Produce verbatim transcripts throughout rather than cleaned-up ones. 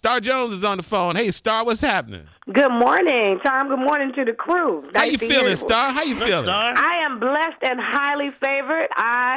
Star Jones is on the phone. Hey, Star, what's happening? Good morning, Tom. Good morning to the crew. Nice How you to feeling, hear- Star? How you feeling? Star? I am blessed and highly favored. I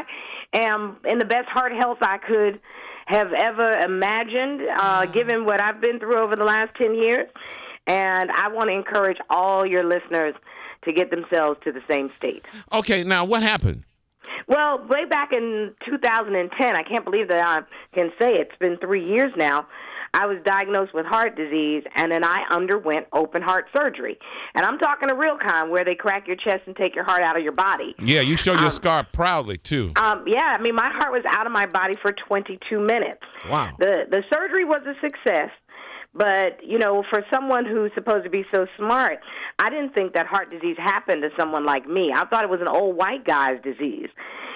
am in the best heart health I could have ever imagined, uh, given what I've been through over the last ten years. And I want to encourage all your listeners to get themselves to the same state. Okay, now what happened? Well, way back in two thousand ten, I can't believe that I can say it's been three years now, I was diagnosed with heart disease, and then I underwent open heart surgery. And I'm talking a real kind where they crack your chest and take your heart out of your body. Yeah, you show your Um, scar proudly, too. Um, yeah, I mean, my heart was out of my body for twenty-two minutes. Wow. The the surgery was a success, but, you know, for someone who's supposed to be so smart, I didn't think that heart disease happened to someone like me. I thought it was an old white guy's disease.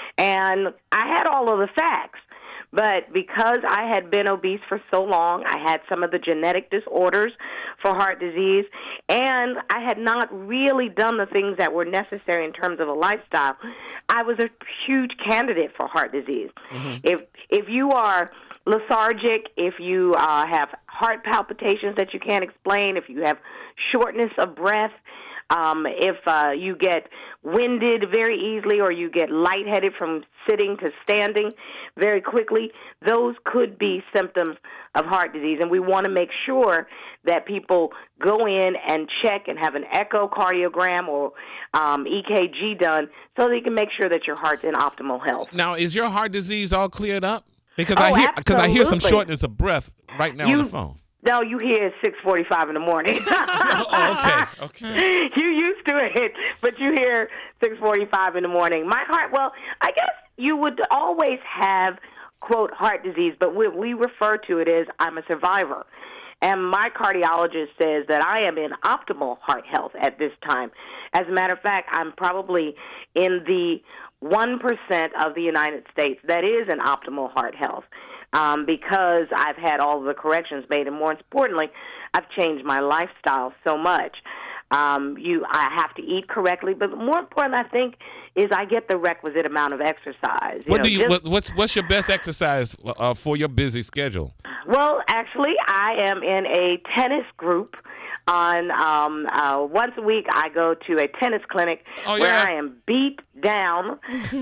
And I had all of the facts. But because I had been obese for so long, I had some of the genetic disorders for heart disease, and I had not really done the things that were necessary in terms of a lifestyle, I was a huge candidate for heart disease. Mm-hmm. If if you are lethargic, if you uh, have heart palpitations that you can't explain, if you have shortness of breath, Um, if uh, you get winded very easily or you get lightheaded from sitting to standing very quickly, those could be symptoms of heart disease. And we want to make sure that people go in and check and have an echocardiogram or um, E K G done so they can make sure that your heart's in optimal health. Now, is your heart disease all cleared up? Because Oh, I hear because I hear some absolutely. shortness of breath right now You- on the phone. No, you hear six forty-five in the morning. Oh, okay, okay. You used to it, but you hear six forty-five in the morning. My heart, well, I guess you would always have, quote, heart disease, but what we refer to it as I'm a survivor. And my cardiologist says that I am in optimal heart health at this time. As a matter of fact, I'm probably in the one percent of the United States that is in optimal heart health. Um, because I've had all of the corrections made, and more importantly, I've changed my lifestyle so much. Um, you, I have to eat correctly, but more important, I think, is I get the requisite amount of exercise. You What know, do you? just- What, what's what's your best exercise uh, for your busy schedule? Well, actually, I am in a tennis group. On um, uh, once a week, I go to a tennis clinic Oh, where yeah? I am beat down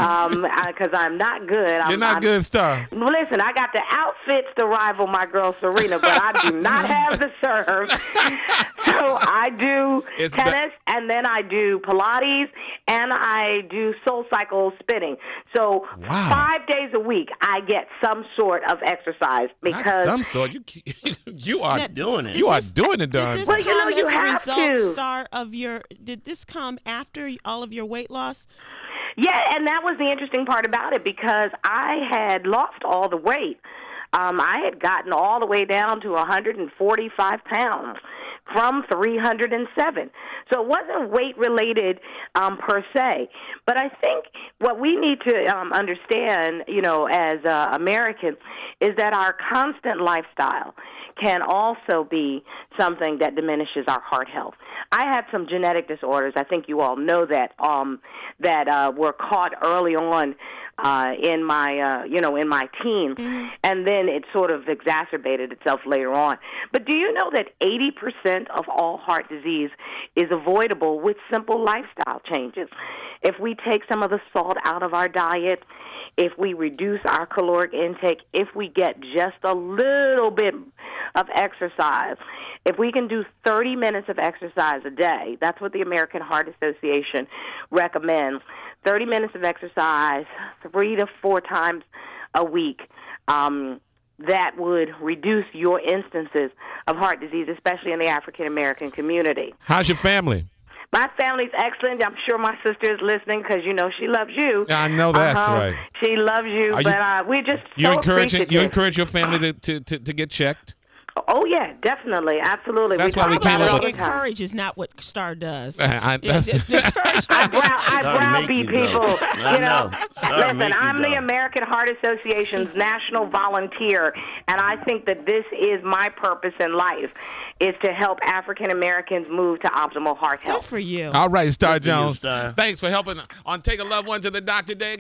because I'm not good. I'm, You're not I'm, good, Star. Listen, I got the outfits to rival my girl Serena, but I do not have the serve. So I do It's tennis, and then I do Pilates, and I do Soul Cycle spinning. So Wow. five days a week, I get some sort of exercise Not because some sort. You you are Doing it. you are This- doing it, Did Don. this Well, you know, come you as a have result, to. Star, of your? Did this come after all of your weight loss? Yeah, and that was the interesting part about it because I had lost all the weight. Um, I had gotten all the way down to one hundred forty-five pounds from three hundred seven. So it wasn't weight-related um, per se. But I think what we need to um, understand, you know, as uh, Americans, is that our constant lifestyle can also be something that diminishes our heart health. I had some genetic disorders. I think you all know that um, that uh, were caught early on uh, in my uh, you know in my teens, mm-hmm. and then it sort of exacerbated itself later on. But do you know that eighty percent of all heart disease is avoidable with simple lifestyle changes? If we take some of the salt out of our diet, if we reduce our caloric intake, if we get just a little bit of exercise, if we can do thirty minutes of exercise a day, that's what the American Heart Association recommends, thirty minutes of exercise three to four times a week, um, that would reduce your instances of heart disease, especially in the African-American community. How's your family? My family's excellent. I'm sure my sister is listening because, you know, she loves you. Yeah, I know that's uh-huh. right. She loves you, Are you- but uh, we're just You so encouraging appreciative. you encourage your family to, to, to, to get checked? Oh, yeah, definitely. Absolutely. That's we why we talk came about it up all with- the time. Encourage is not what Star does. I- I- Yeah, that's- encourage- I brow, I Sorry to make browbeat you go. people. I You know, know. Sorry to listen, make you I'm the go. American Heart Association's national volunteer, and I think that this is my purpose in life, is to help African Americans move to optimal heart Good health. for you. All right, Star Good for you, Jones. Star. Thanks for helping on Take a Loved One to the Doctor Day.